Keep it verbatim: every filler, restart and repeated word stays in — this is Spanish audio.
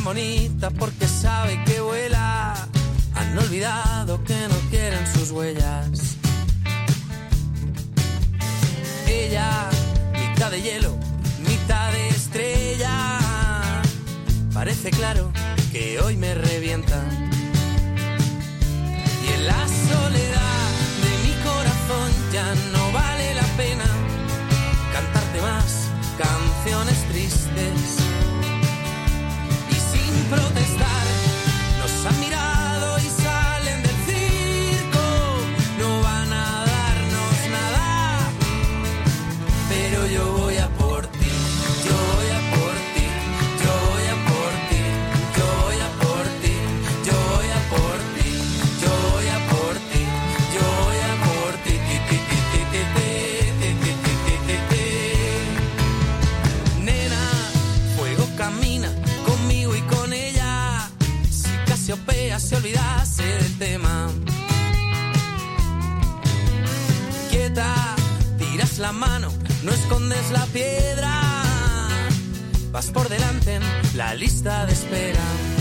bonita porque sabe que vuela. Han olvidado que no quieren sus huellas. Ella, mitad de hielo, mitad de estrella. Parece claro que hoy me revienta. Y en la soledad de mi corazón ya no vale la pena cantarte más canciones tristes. Y sin protestar nos han mirado y salen del circo. No van a darnos nada, pero yo voy a por ti, yo voy a por ti, yo voy a por ti, yo voy a por ti, yo voy a por ti, yo voy a por ti, yo voy a por ti, ti, ti, ti, ti, ti, ti, ti, ti, ti, ti. Nena, fuego camina conmigo y con ella. Si Casiopea se olvidase del tema. Quieta, tiras la mano, no escondes la piedra. Vas por delante en la lista de espera.